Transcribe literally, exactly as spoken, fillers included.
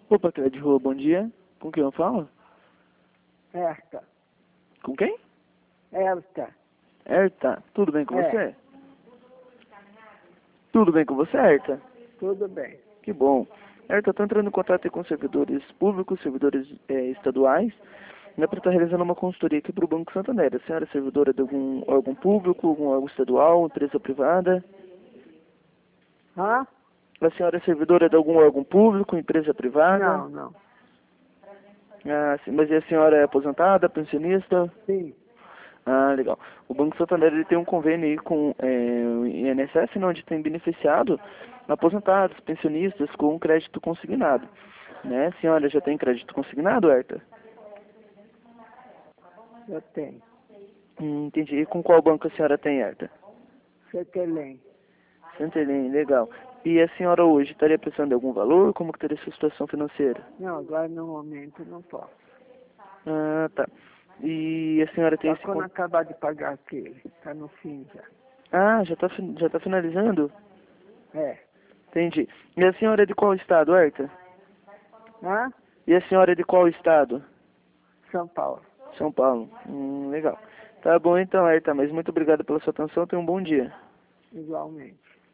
Opa, Cléo de Rua, bom dia. Com quem eu falo? Erta. Com quem? Erta. Erta, tudo bem com É, você? Tudo bem com você, Erta? tudo bem. Que bom. Erta, estou entrando em contato aí com servidores públicos, servidores eh, estaduais, né, para estar realizando uma consultoria aqui para o Banco Santander. A senhora é servidora de algum órgão público, algum órgão estadual, empresa privada? Hã? A senhora é servidora de algum órgão público, empresa privada? Não, não. Ah, sim, mas e a senhora é aposentada, pensionista? Sim. Ah, legal. O Banco Santander ele tem um convênio aí com é, o I N S S, né, onde tem beneficiado aposentados, pensionistas com crédito consignado. Né? A senhora já tem crédito consignado, Herta? Eu tenho. Hum, entendi. E com qual banco a senhora tem, Herta? Setelém. Santelém, legal. E a senhora hoje estaria precisando de algum valor? Como que teria sua situação financeira? Não, agora no momento não posso. Ah, tá. E a senhora tem Só esse... quando con- acabar de pagar aquele. Tá no fim já. Ah, já está já tá finalizando? É. Entendi. E a senhora é de qual estado, Herta? Hã? E a senhora é de qual estado? São Paulo. São Paulo. Hum, legal. Tá bom então, Herta, mas muito obrigado pela sua atenção. Tenha um bom dia. Igualmente.